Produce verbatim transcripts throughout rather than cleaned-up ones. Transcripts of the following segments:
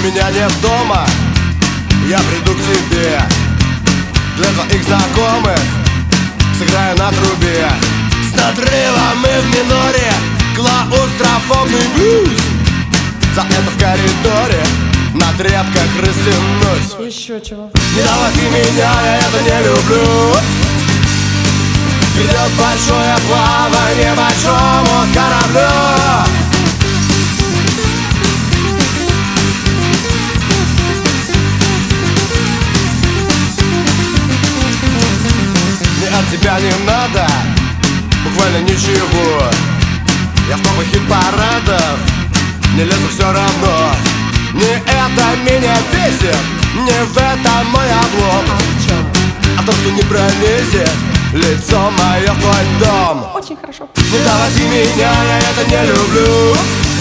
меня нет дома, я приду к тебе. Для твоих знакомых сыграю на трубе. С надрывом и в миноре клаустрофобный блюз. За это в коридоре на тряпках растянусь. Еще чего? Не доводи меня, я это не люблю. Идет большое плавание большому кораблю. Мне от тебя не надо буквально ничего. Я в топах хит-парадов не лезу все равно. Не это меня бесит, не в этом мой облом, а то, что не пролезет лицо мое в твой дом. Очень хорошо. Не доводи меня, я это не люблю.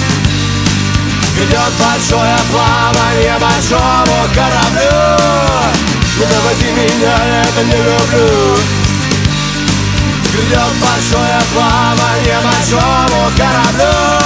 Идет большое плавание большому кораблю. Не доводи меня, я это не люблю. Идет большое плавание большому кораблю.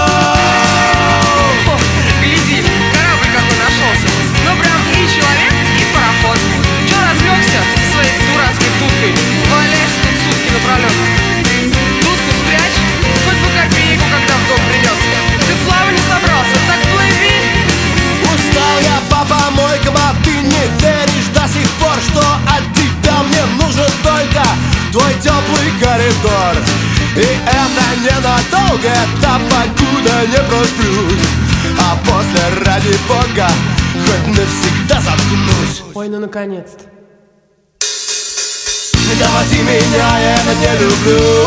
Гляди, корабль какой нашелся. Ну прям и человек, и пароход. Че разлегся со своей дурацкой дудкой? Валяешься тут сутки напролет. Дудку спрячь, хоть бы копейку, когда в дом принес. Ты в плавание собрался, так плыви. Устал я по помойкам, а ты не веришь до сих пор, что от тебя мне нужен только твой теплый коридор. И это ненадолго, это покуда не просплюсь. А после, ради бога, хоть навсегда заткнусь. Ой, ну наконец-то. Не доводи меня, я это не люблю.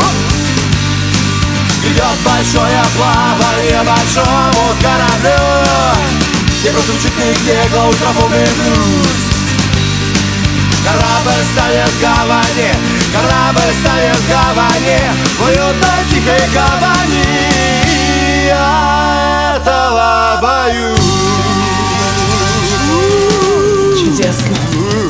Идет большое плавание большому кораблю. Не прозвучит нигде клаустрофобный блюз. Корабль станет в гавани, корабль станет в гавани, в уютной тихой гавани. Я этого боюсь. Чудесно.